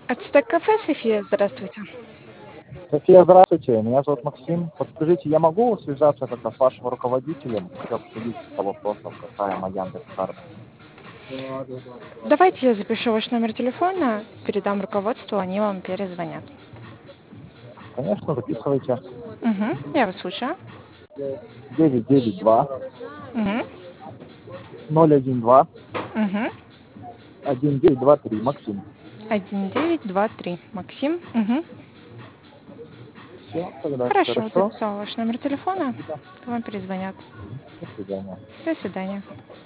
Ацтек кафе, София, здравствуйте. София, здравствуйте. Меня зовут Максим. Подскажите, я могу связаться как-то с вашим руководителем и обсудить по вопросам касаемо Яндекс.Карты? Давайте я запишу ваш номер телефона, передам руководству, они вам перезвонят. Конечно, записывайте. Я вас слушаю. 992 Мгм. 012 Мгм. 1923. Максим. 1923. Максим. Все, тогда Хорошо, хорошо. записала ваш номер телефона, Спасибо. вам перезвонят. До свидания. До свидания.